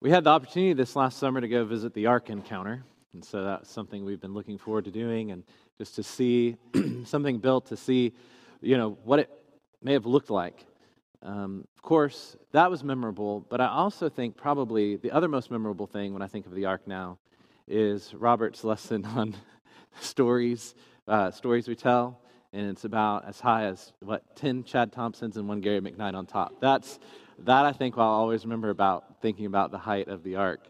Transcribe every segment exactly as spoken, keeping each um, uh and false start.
We had the opportunity this last summer to go visit the Ark Encounter, and so that's something we've been looking forward to doing, and just to see something built, to see, you know, what it may have looked like. Um, of course, that was memorable, but I also think probably the other most memorable thing when I think of the Ark now is Robert's lesson on stories, uh, stories we tell, and it's about as high as, what, ten Chad Thompsons and one Gary McKnight on top. That's That I think I'll always remember about thinking about the height of the ark.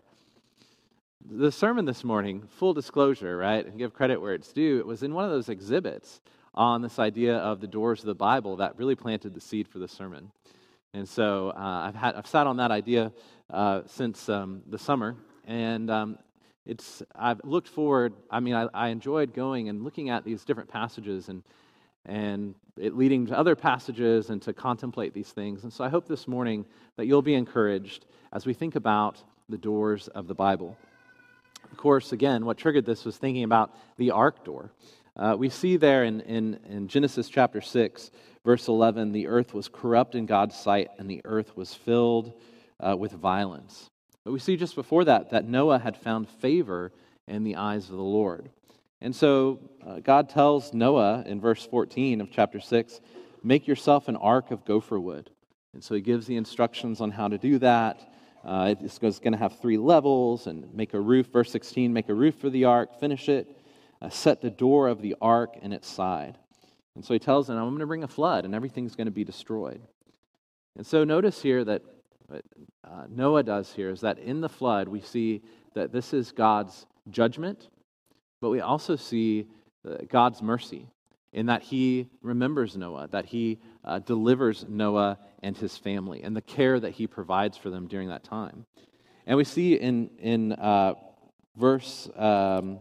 The sermon this morning, full disclosure, right, and give credit where it's due, it was in one of those exhibits on this idea of the doors of the Bible that really planted the seed for the sermon. And so uh, I've had I've sat on that idea uh, since um, the summer, and um, it's I've looked forward. I mean, I, I enjoyed going and looking at these different passages and and it leading to other passages and to contemplate these things. And so I hope this morning that you'll be encouraged as we think about the doors of the Bible. Of course, again, what triggered this was thinking about the ark door. Uh, we see there in, in, in Genesis chapter six, verse eleven, the earth was corrupt in God's sight, and the earth was filled uh, with violence. But we see just before that, that Noah had found favor in the eyes of the Lord. And so uh, God tells Noah in verse fourteen of chapter six, make yourself an ark of gopher wood. And so he gives the instructions on how to do that. Uh, it's going to have three levels and make a roof. Verse sixteen, make a roof for the ark, finish it, uh, set the door of the ark in its side. And so he tells them, I'm going to bring a flood and everything's going to be destroyed. And so notice here that what uh, Noah does here is that in the flood we see that this is God's judgment, but we also see uh, God's mercy in that he remembers Noah, that he uh, delivers Noah and his family, and the care that he provides for them during that time. And we see in, in uh, verse um,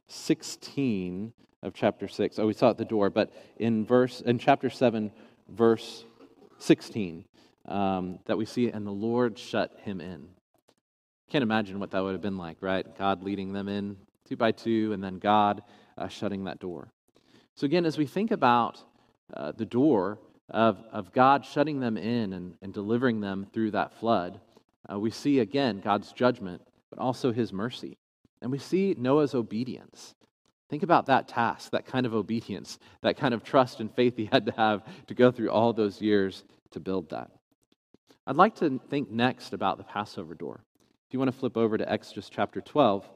sixteen of chapter six, oh, we saw it at the door, but in verse in chapter seven, verse sixteen, um, that we see, and the Lord shut him in. Can't imagine what that would have been like, right? God leading them in two by two, and then God uh, shutting that door. So again, as we think about uh, the door of, of God shutting them in and, and delivering them through that flood, uh, we see again God's judgment, but also his mercy. And we see Noah's obedience. Think about that task, that kind of obedience, that kind of trust and faith he had to have to go through all those years to build that. I'd like to think next about the Passover door. If you want to flip over to Exodus chapter twelve,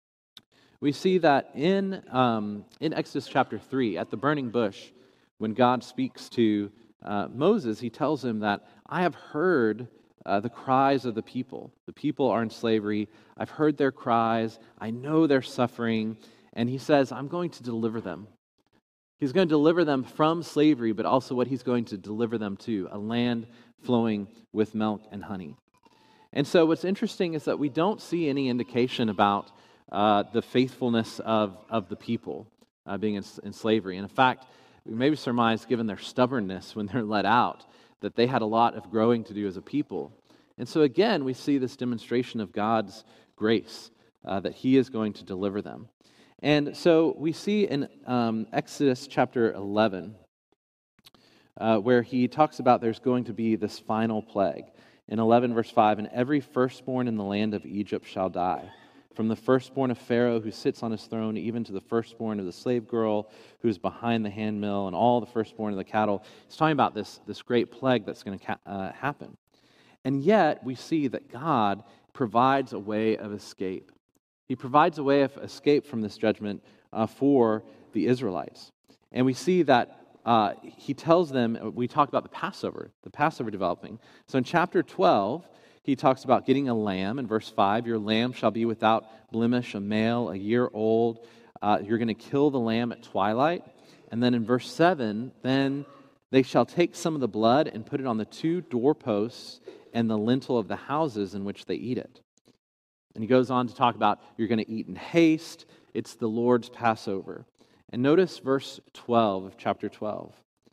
we see that in um, in Exodus chapter three, at the burning bush, when God speaks to uh, Moses, he tells him that, I have heard uh, the cries of the people. The people are in slavery. I've heard their cries. I know they're suffering. And he says, I'm going to deliver them. He's going to deliver them from slavery, but also what he's going to deliver them to, a land flowing with milk and honey. And so what's interesting is that we don't see any indication about Uh, the faithfulness of, of the people uh, being in, in slavery. And in fact, we maybe surmise, given their stubbornness when they're let out, that they had a lot of growing to do as a people. And so again, we see this demonstration of God's grace, uh, that he is going to deliver them. And so we see in um, Exodus chapter eleven, uh, where he talks about there's going to be this final plague. In eleven verse five, and every firstborn in the land of Egypt shall die, from the firstborn of Pharaoh who sits on his throne, even to the firstborn of the slave girl who's behind the handmill, and all the firstborn of the cattle. He's talking about this, this great plague that's going to ca- uh, happen. And yet, we see that God provides a way of escape. He provides a way of escape from this judgment uh, for the Israelites. And we see that uh, he tells them, we talk about the Passover, the Passover developing. So in chapter twelve, he talks about getting a lamb. In verse five, your lamb shall be without blemish, a male, a year old. Uh, you're going to kill the lamb at twilight. And then in verse seven, then they shall take some of the blood and put it on the two doorposts and the lintel of the houses in which they eat it. And he goes on to talk about you're going to eat in haste. It's the Lord's Passover. And notice verse twelve of chapter twelve.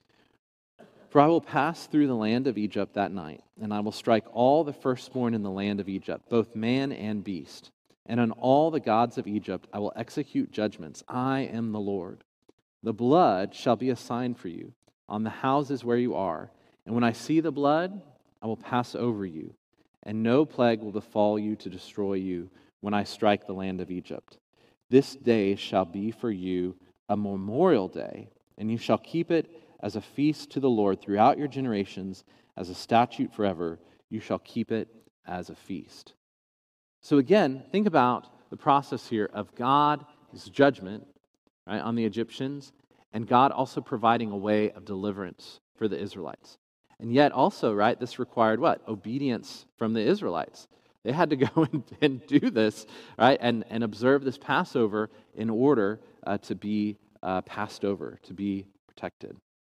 For I will pass through the land of Egypt that night, and I will strike all the firstborn in the land of Egypt, both man and beast. And on all the gods of Egypt I will execute judgments. I am the Lord. The blood shall be a sign for you on the houses where you are. And when I see the blood, I will pass over you, and no plague will befall you to destroy you when I strike the land of Egypt. This day shall be for you a memorial day, and you shall keep it as a feast to the Lord throughout your generations, as a statute forever. You shall keep it as a feast. So again, think about the process here of God's judgment, right, on the Egyptians, and God also providing a way of deliverance for the Israelites. And yet also, right, this required what? Obedience from the Israelites. They had to go and, and do this, right, and, and observe this Passover in order uh, to be uh, passed over, to be protected.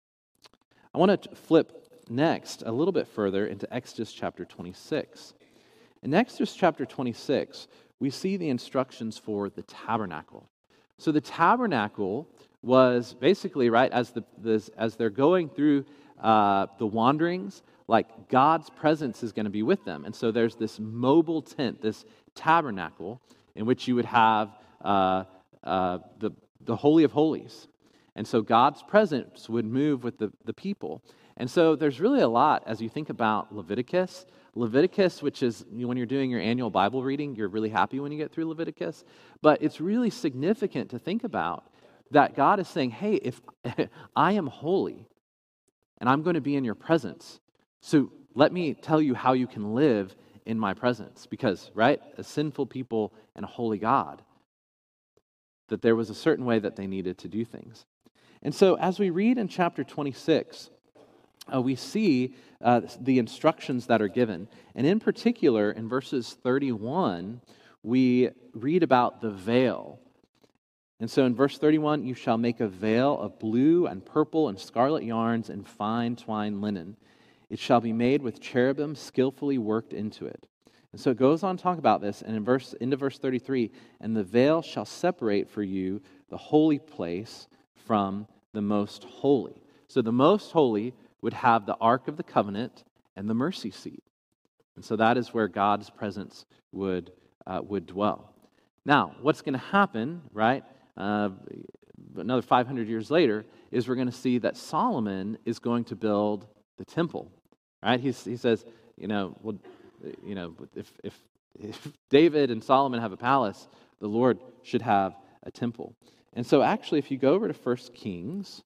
I want to flip next a little bit further into Exodus chapter twenty-six. In Exodus chapter twenty-six, we see the instructions for the tabernacle. So the tabernacle was basically, right, as the this, as they're going through uh, the wanderings, like God's presence is going to be with them. And so there's this mobile tent, this tabernacle, in which you would have uh, uh, the, the Holy of Holies. And so God's presence would move with the, the people. And so there's really a lot as you think about Leviticus. Leviticus, which is, you know, when you're doing your annual Bible reading, you're really happy when you get through Leviticus. But it's really significant to think about that God is saying, hey, if I am holy and I'm going to be in your presence, so let me tell you how you can live in my presence. Because, right, a sinful people and a holy God, that there was a certain way that they needed to do things. And so as we read in chapter twenty-six, uh, we see uh, the instructions that are given. And in particular, in verses thirty-one, we read about the veil. And so in verse thirty-one, you shall make a veil of blue and purple and scarlet yarns and fine twined linen. It shall be made with cherubim skillfully worked into it. And so it goes on to talk about this, and in verse into verse thirty-three, and the veil shall separate for you the holy place from the most holy. So the most holy would have the Ark of the Covenant and the mercy seat. And so that is where God's presence would uh, would dwell. Now, what's going to happen, right, uh, another five hundred years later, is we're going to see that Solomon is going to build the temple, right? He's, he says, you know, well, you know, if, if if David and Solomon have a palace, the Lord should have a temple. And so actually, if you go over to First Kings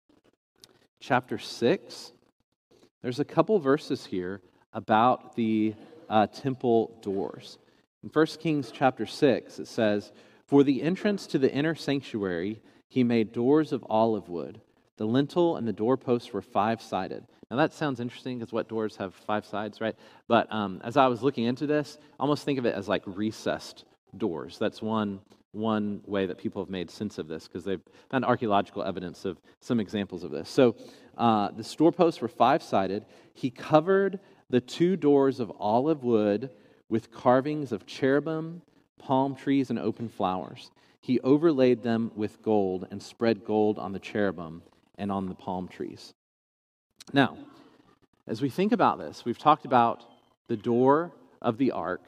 chapter six, there's a couple verses here about the uh, temple doors. In First Kings chapter six, it says, "For the entrance to the inner sanctuary, he made doors of olive wood. The lintel and the doorposts were five-sided." Now that sounds interesting because what doors have five sides, right? But um, as I was looking into this, almost think of it as like recessed doors. That's one one way that people have made sense of this because they've found archaeological evidence of some examples of this. So uh, the doorposts were five-sided. He covered the two doors of olive wood with carvings of cherubim, palm trees, and open flowers. He overlaid them with gold and spread gold on the cherubim and on the palm trees. Now, as we think about this, we've talked about the door of the ark,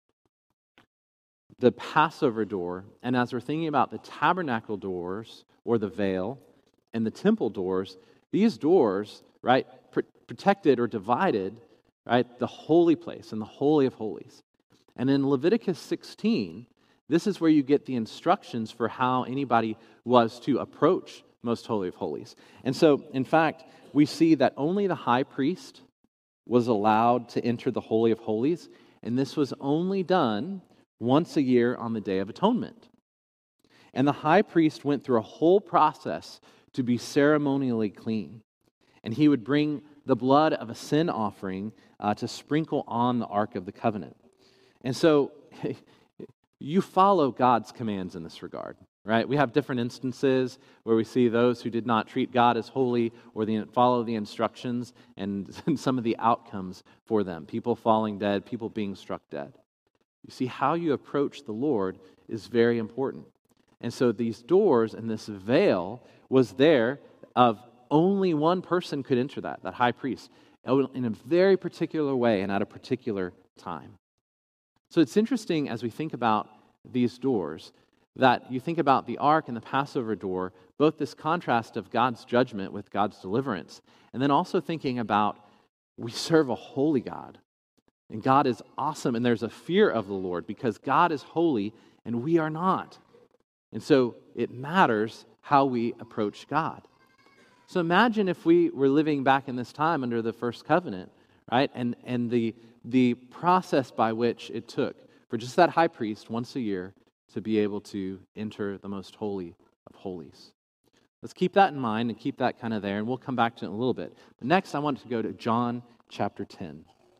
the Passover door, and as we're thinking about the tabernacle doors, or the veil, and the temple doors, these doors, right, pr- protected or divided, right, the holy place and the Holy of Holies. And in Leviticus sixteen, this is where you get the instructions for how anybody was to approach Most Holy of Holies. And so, in fact, we see that only the high priest was allowed to enter the Holy of Holies, and this was only done once a year on the Day of Atonement. And the high priest went through a whole process to be ceremonially clean. And he would bring the blood of a sin offering uh, to sprinkle on the Ark of the Covenant. And so you follow God's commands in this regard, right? We have different instances where we see those who did not treat God as holy or the, follow the instructions and, and some of the outcomes for them. People falling dead, people being struck dead. You see, how you approach the Lord is very important. And so these doors and this veil was there of only one person could enter that, that high priest, in a very particular way and at a particular time. So it's interesting as we think about these doors that you think about the ark and the Passover door, both this contrast of God's judgment with God's deliverance, and then also thinking about we serve a holy God. And God is awesome, and there's a fear of the Lord because God is holy and we are not. And so it matters how we approach God. So imagine if we were living back in this time under the first covenant, right? And and the the process by which it took for just that high priest once a year to be able to enter the most holy of holies. Let's keep that in mind and keep that kind of there, and we'll come back to it in a little bit. But next, I want to go to John chapter ten.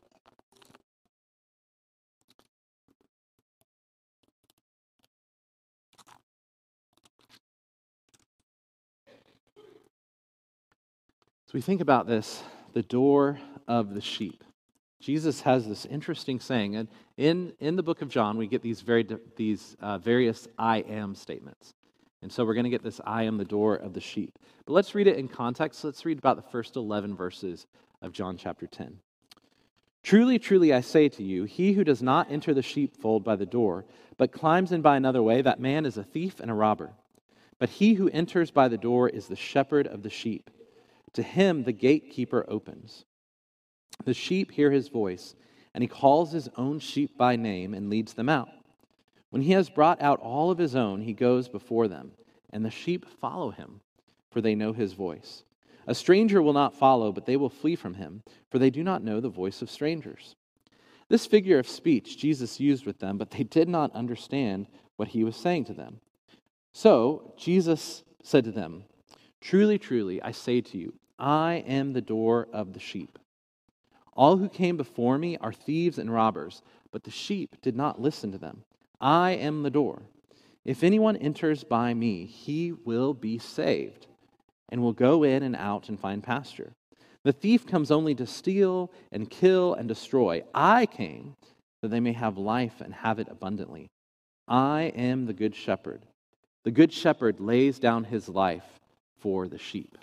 So we think about this, the door of the sheep. Jesus has this interesting saying, and in, in the book of John, we get these very these uh, various I am statements. And so we're going to get this I am the door of the sheep. But let's read it in context. Let's read about the first eleven verses of John chapter ten. Truly, truly, I say to you, he who does not enter the sheepfold by the door, but climbs in by another way, that man is a thief and a robber. But he who enters by the door is the shepherd of the sheep. To him the gatekeeper opens. The sheep hear his voice, and he calls his own sheep by name and leads them out. When he has brought out all of his own, he goes before them, and the sheep follow him, for they know his voice. A stranger will not follow, but they will flee from him, for they do not know the voice of strangers. This figure of speech Jesus used with them, but they did not understand what he was saying to them. So Jesus said to them, Truly, truly, I say to you, I am the door of the sheep. All who came before me are thieves and robbers, but the sheep did not listen to them. I am the door. If anyone enters by me, he will be saved, and will go in and out and find pasture. The thief comes only to steal and kill and destroy. I came that they may have life and have it abundantly. I am the good shepherd. The good shepherd lays down his life for the sheep.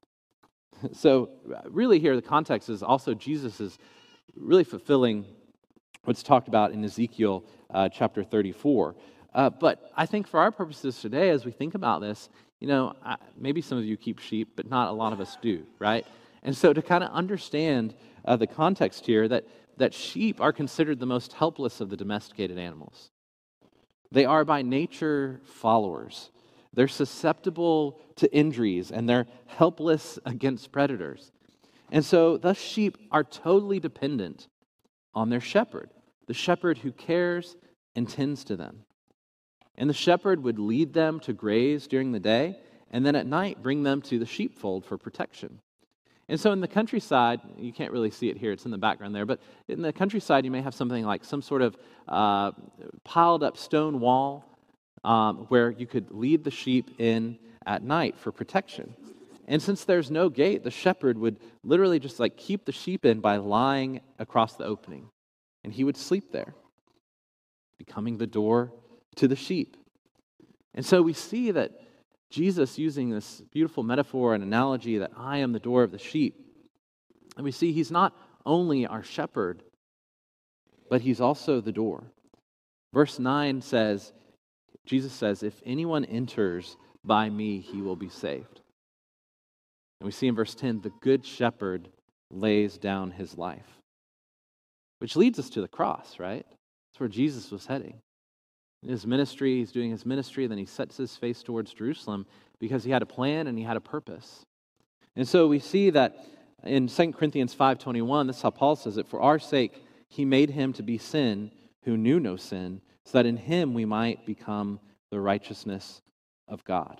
So really here, the context is also Jesus is really fulfilling what's talked about in Ezekiel uh, chapter thirty-four. Uh, but I think for our purposes today, as we think about this, you know, I, maybe some of you keep sheep, but not a lot of us do, right? And so to kind of understand uh, the context here, that, that sheep are considered the most helpless of the domesticated animals. They are by nature followers. They're susceptible to injuries, and they're helpless against predators. And so the sheep are totally dependent on their shepherd, the shepherd who cares and tends to them. And the shepherd would lead them to graze during the day, and then at night bring them to the sheepfold for protection. And so in the countryside, you can't really see it here, it's in the background there, but in the countryside you may have something like some sort of uh, piled up stone wall um, where you could lead the sheep in at night for protection. And since there's no gate, the shepherd would literally just like keep the sheep in by lying across the opening. And he would sleep there, becoming the door to the sheep. And so we see that Jesus using this beautiful metaphor and analogy that I am the door of the sheep. And we see he's not only our shepherd, but he's also the door. Verse nine says, Jesus says, if anyone enters by me, he will be saved. And we see in verse ten, the good shepherd lays down his life. Which leads us to the cross, right? That's where Jesus was heading. In his ministry, he's doing his ministry, then he sets his face towards Jerusalem because he had a plan and he had a purpose. And so we see that in Second Corinthians five twenty-one, this is how Paul says it, for our sake he made him to be sin who knew no sin, so that in him we might become the righteousness of God.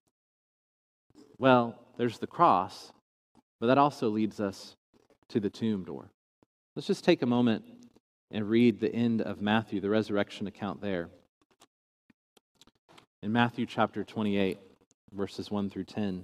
Well, there's the cross, but that also leads us to the tomb door. Let's just take a moment and read the end of Matthew, the resurrection account there. In Matthew chapter twenty-eight, verses one through ten.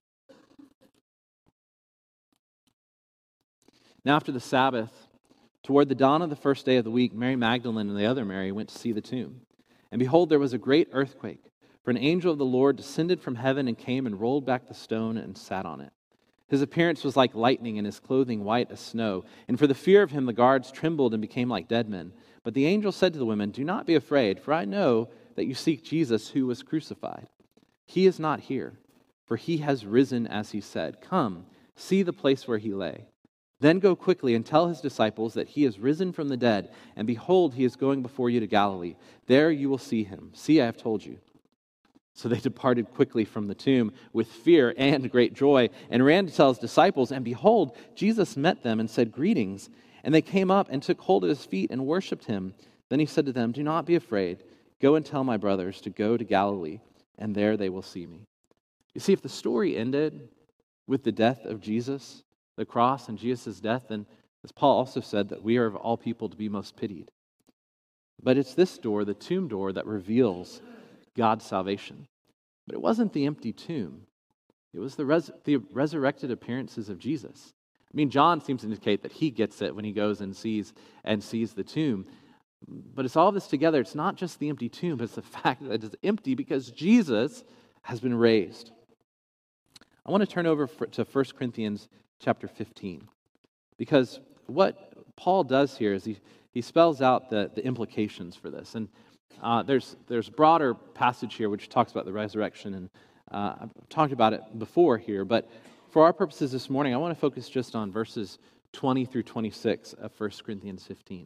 Now after the Sabbath, toward the dawn of the first day of the week, Mary Magdalene and the other Mary went to see the tomb. And behold, there was a great earthquake, for an angel of the Lord descended from heaven and came and rolled back the stone and sat on it. His appearance was like lightning, and his clothing white as snow. And for the fear of him, the guards trembled and became like dead men. But the angel said to the women, do not be afraid, for I know that you seek Jesus who was crucified. He is not here, for he has risen as he said. Come, see the place where he lay. Then go quickly and tell his disciples that he is risen from the dead, and behold, he is going before you to Galilee. There you will see him. See, I have told you." So they departed quickly from the tomb with fear and great joy, and ran to tell his disciples. And behold, Jesus met them and said, "Greetings." And they came up and took hold of his feet and worshipped him. Then he said to them, "Do not be afraid. Go and tell my brothers to go to Galilee, and there they will see me." You see, if the story ended with the death of Jesus, the cross and Jesus' death, then as Paul also said, that we are of all people to be most pitied. But it's this door, the tomb door, that reveals God's salvation. But it wasn't the empty tomb. It was the, res- the resurrected appearances of Jesus. I mean, John seems to indicate that he gets it when he goes and sees and sees the tomb. But it's all this together. It's not just the empty tomb, but it's the fact that it's empty because Jesus has been raised. I want to turn over for, to First Corinthians chapter fifteen, because what Paul does here is he, he spells out the, the implications for this. And uh, there's there's a broader passage here which talks about the resurrection, and uh, I've talked about it before here, but for our purposes this morning, I want to focus just on verses twenty through twenty-six of First Corinthians fifteen.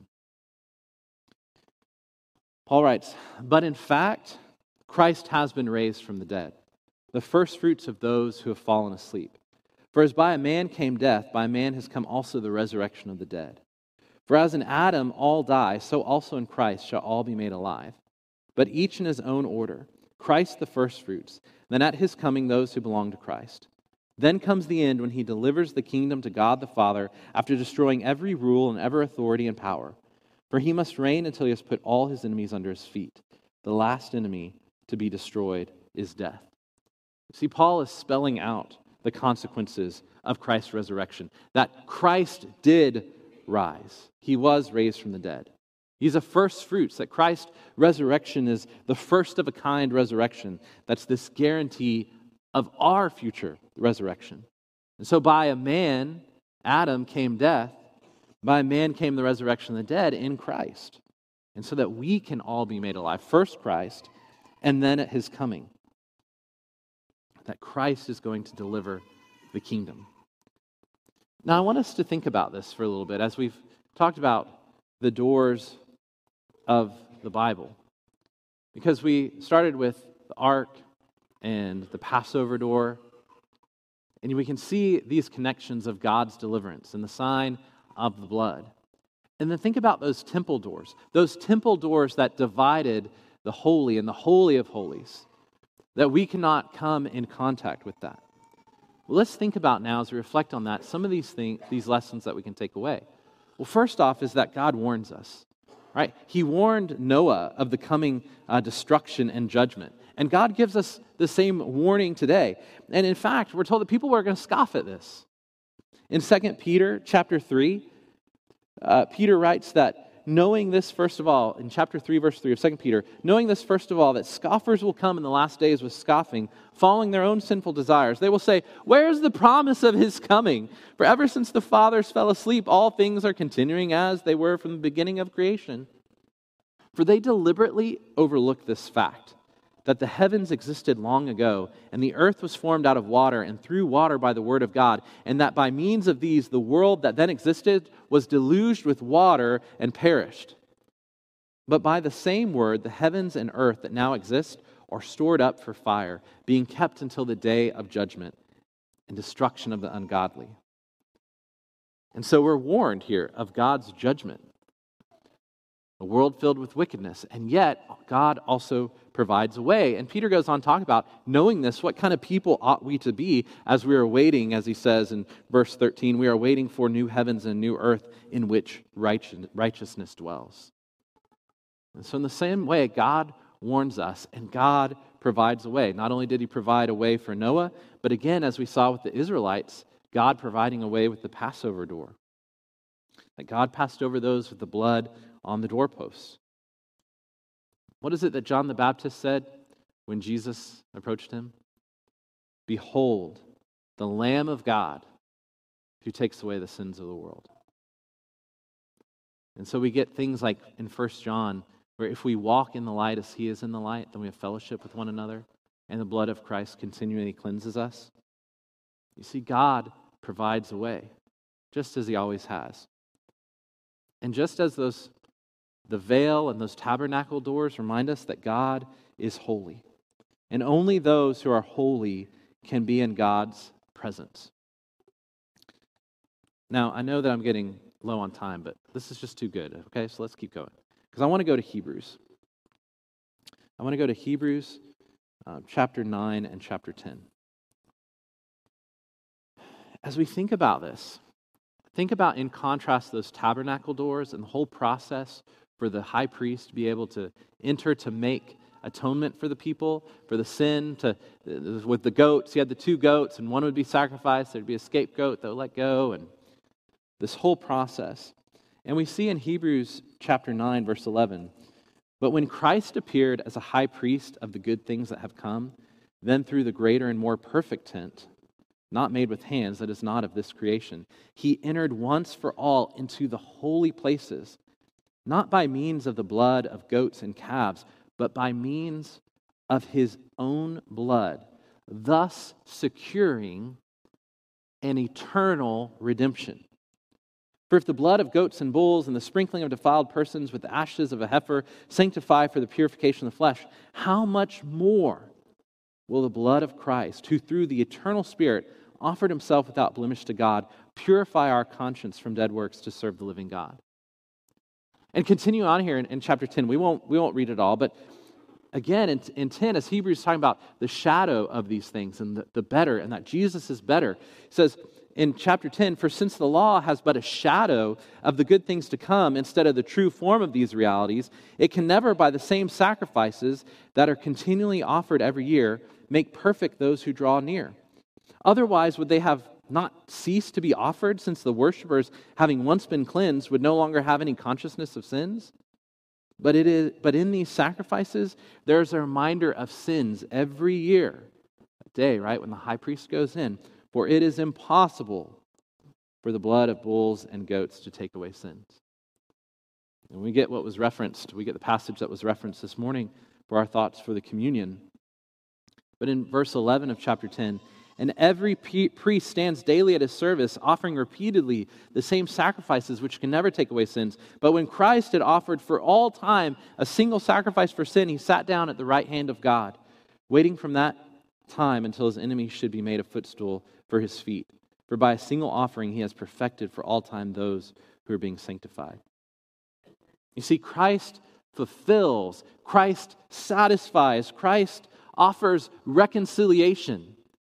Paul writes, "But in fact, Christ has been raised from the dead, the first fruits of those who have fallen asleep. For as by a man came death, by a man has come also the resurrection of the dead. For as in Adam all die, so also in Christ shall all be made alive. But each in his own order, Christ the firstfruits, then at his coming those who belong to Christ. Then comes the end when he delivers the kingdom to God the Father after destroying every rule and every authority and power. For he must reign until he has put all his enemies under his feet. The last enemy to be destroyed is death." See, Paul is spelling out the consequences of Christ's resurrection, that Christ did rise. He was raised from the dead. He's a first fruits, that Christ's resurrection is the first of a kind resurrection. That's this guarantee of our future resurrection. And so by a man, Adam, came death. By a man came the resurrection of the dead in Christ. And so that we can all be made alive. First Christ, and then at his coming. That Christ is going to deliver the kingdom. Now I want us to think about this for a little bit as we've talked about the doors of the Bible. Because we started with the ark and the Passover door, and we can see these connections of God's deliverance and the sign of the blood. And then think about those temple doors, those temple doors that divided the holy and the holy of holies, that we cannot come in contact with that. Well, let's think about now as we reflect on that, some of these things, these lessons that we can take away. Well, first off is that God warns us, right? He warned Noah of the coming uh, destruction and judgment. And God gives us the same warning today. And in fact, we're told that people are going to scoff at this. In Second Peter chapter three, uh, Peter writes that knowing this, first of all, in chapter three, verse three of Second Peter, knowing this, first of all, that scoffers will come in the last days with scoffing, following their own sinful desires. They will say, "Where is the promise of his coming? For ever since the fathers fell asleep, all things are continuing as they were from the beginning of creation." For they deliberately overlook this fact, that the heavens existed long ago, and the earth was formed out of water and through water by the word of God, and that by means of these the world that then existed was deluged with water and perished. But by the same word, the heavens and earth that now exist are stored up for fire, being kept until the day of judgment and destruction of the ungodly. And so we're warned here of God's judgment. A world filled with wickedness, and yet God also provides a way. And Peter goes on to talk about, knowing this, what kind of people ought we to be as we are waiting, as he says in verse thirteen, we are waiting for new heavens and new earth in which righteousness dwells. And so in the same way, God warns us, and God provides a way. Not only did he provide a way for Noah, but again, as we saw with the Israelites, God providing a way with the Passover door. That God passed over those with the blood on the doorposts. What is it that John the Baptist said when Jesus approached him? "Behold, the Lamb of God who takes away the sins of the world." And so we get things like in First John, where if we walk in the light as he is in the light, then we have fellowship with one another, and the blood of Christ continually cleanses us. You see, God provides a way. just as he always has. And just as those the veil and those tabernacle doors remind us that God is holy, and only those who are holy can be in God's presence. Now, I know that I'm getting low on time, but this is just too good, okay? So let's keep going. Because I want to go to Hebrews. I want to go to Hebrews uh, chapter nine and chapter ten. As we think about this, think about, in contrast, those tabernacle doors and the whole process for the high priest to be able to enter to make atonement for the people, for the sin, to with the goats. He had the two goats, and one would be sacrificed. There'd be a scapegoat that would let go, and this whole process. And we see in Hebrews chapter nine, verse eleven, "But when Christ appeared as a high priest of the good things that have come, then through the greater and more perfect tent, not made with hands, that is not of this creation, he entered once for all into the holy places, not by means of the blood of goats and calves, but by means of his own blood, thus securing an eternal redemption. For if the blood of goats and bulls and the sprinkling of defiled persons with the ashes of a heifer sanctify for the purification of the flesh, how much more will the blood of Christ, who through the eternal Spirit offered himself without blemish to God, purify our conscience from dead works to serve the living God?" And continue on here in, in chapter ten. We won't, we won't read it all, but again, in, in ten, as Hebrews is talking about the shadow of these things and the, the better, and that Jesus is better, he says in chapter ten, "For since the law has but a shadow of the good things to come instead of the true form of these realities, it can never, by the same sacrifices that are continually offered every year, make perfect those who draw near. Otherwise, would they have not ceased to be offered, since the worshipers, having once been cleansed, would no longer have any consciousness of sins? But it is, but in these sacrifices, there's a reminder of sins every year, a day, right, when the high priest goes in. For it is impossible for the blood of bulls and goats to take away sins." And we get what was referenced, we get the passage that was referenced this morning for our thoughts for the communion. But in verse eleven of chapter ten, "And every priest stands daily at his service, offering repeatedly the same sacrifices which can never take away sins. But when Christ had offered for all time a single sacrifice for sin, he sat down at the right hand of God, waiting from that time until his enemies should be made a footstool for his feet. For by a single offering he has perfected for all time those who are being sanctified." You see, Christ fulfills, Christ satisfies, Christ offers reconciliation.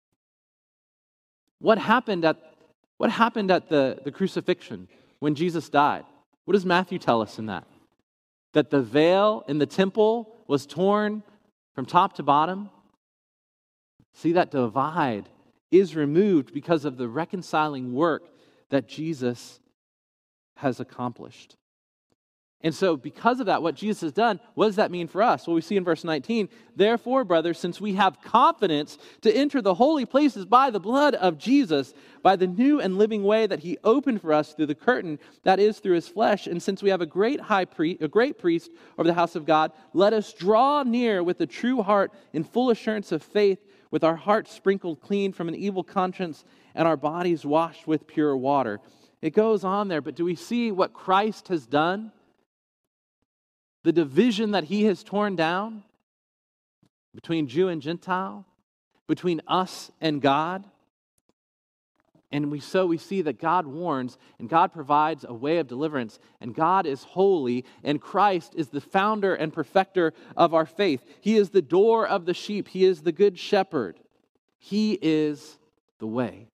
What happened at what happened at the, the crucifixion when Jesus died? What does Matthew tell us in that? That the veil in the temple was torn from top to bottom. See, that divide is removed because of the reconciling work that Jesus has accomplished. And so because of that, what Jesus has done, what does that mean for us? Well, we see in verse nineteen, "Therefore, brothers, since we have confidence to enter the holy places by the blood of Jesus, by the new and living way that he opened for us through the curtain, that is, through his flesh, and since we have a great high priest, a great priest over the house of God, let us draw near with a true heart in full assurance of faith, with our hearts sprinkled clean from an evil conscience and our bodies washed with pure water." It goes on there, but do we see what Christ has done? The division that he has torn down between Jew and Gentile, between us and God. And we so we see that God warns and God provides a way of deliverance, and God is holy, and Christ is the founder and perfecter of our faith. He is the door of the sheep. He is the good shepherd. He is the way.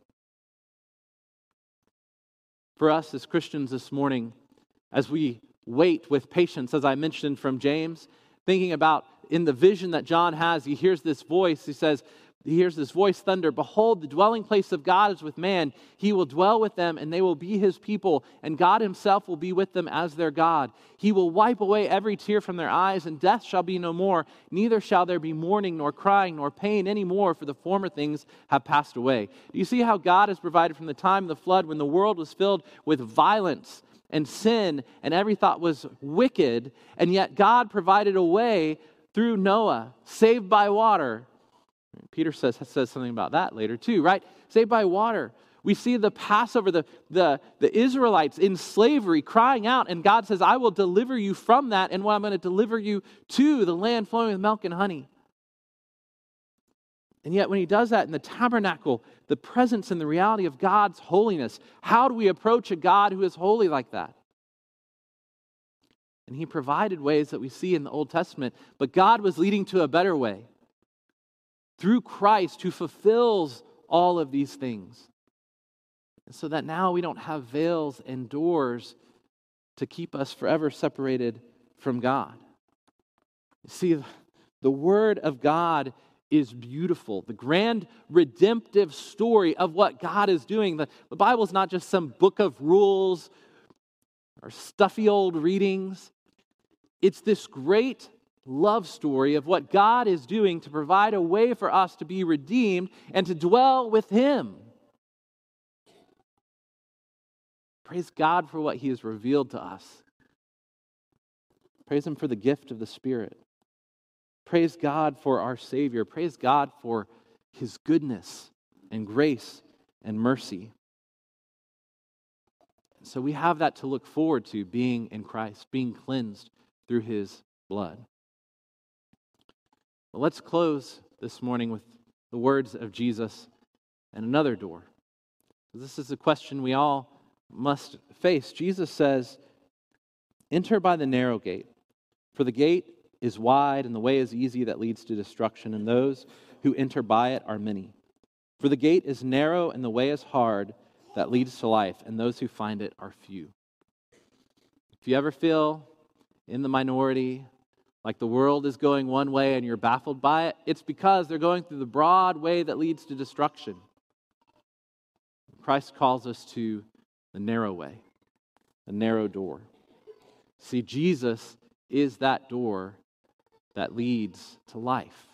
For us as Christians this morning, as we wait with patience, as I mentioned from James, thinking about in the vision that John has, he hears this voice. He says, he hears this voice thunder, "Behold, the dwelling place of God is with man. He will dwell with them, and they will be his people, and God himself will be with them as their God. He will wipe away every tear from their eyes, and death shall be no more. Neither shall there be mourning, nor crying, nor pain any more, for the former things have passed away." Do you see how God has provided from the time of the flood, when the world was filled with violence and sin, and every thought was wicked, and yet God provided a way through Noah, saved by water. Peter says, says something about that later too, right? Saved by water, We see the Passover, the, the, the Israelites in slavery crying out, and God says, I will deliver you from that, and well, I'm going to deliver you to the land flowing with milk and honey. And yet when he does that in the tabernacle, the presence and the reality of God's holiness, how do we approach a God who is holy like that? And he provided ways that we see in the Old Testament, but God was leading to a better way through Christ who fulfills all of these things. And so that now we don't have veils and doors to keep us forever separated from God. You see, the Word of God is beautiful. The grand redemptive story of what God is doing. The, the Bible is not just some book of rules or stuffy old readings. It's this great love story of what God is doing to provide a way for us to be redeemed and to dwell with Him. Praise God for what He has revealed to us. Praise Him for the gift of the Spirit. Praise God for our Savior. Praise God for His goodness and grace and mercy. So we have that to look forward to, being in Christ, being cleansed through His blood. Well, let's close this morning with the words of Jesus and another door. This is a question we all must face. Jesus says, enter by the narrow gate, for the gate is wide and the way is easy that leads to destruction, and those who enter by it are many. For the gate is narrow and the way is hard that leads to life, and those who find it are few. If you ever feel in the minority, like the world is going one way and you're baffled by it, it's because they're going through the broad way that leads to destruction. Christ calls us to the narrow way, the narrow door. See, Jesus is that door that leads to life.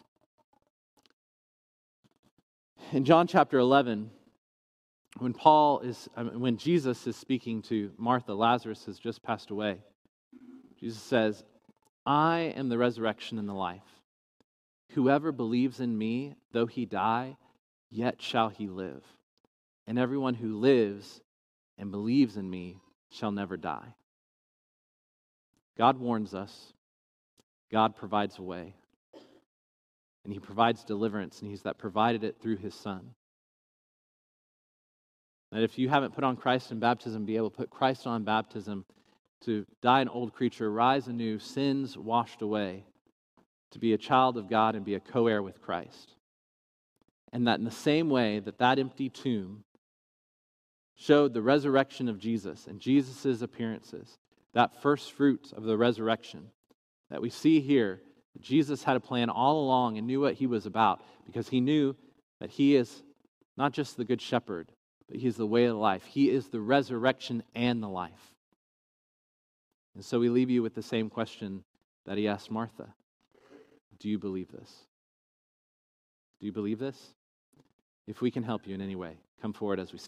In John chapter eleven, when Paul is, I mean, when Jesus is speaking to Martha, Lazarus has just passed away. Jesus says, I am the resurrection and the life. Whoever believes in me, though he die, yet shall he live. And everyone who lives and believes in me shall never die. God warns us. God provides a way. And He provides deliverance, and He's that provided it through His Son. That if you haven't put on Christ in baptism, be able to put Christ on in baptism, to die an old creature, rise anew, sins washed away, to be a child of God and be a co-heir with Christ. And that in the same way that that empty tomb showed the resurrection of Jesus and Jesus' appearances, that first fruit of the resurrection that we see here, Jesus had a plan all along and knew what He was about, because He knew that He is not just the good shepherd, but He is the way of life. He is the resurrection and the life. And so we leave you with the same question that He asked Martha. Do you believe this? Do you believe this? If we can help you in any way, come forward as we stand.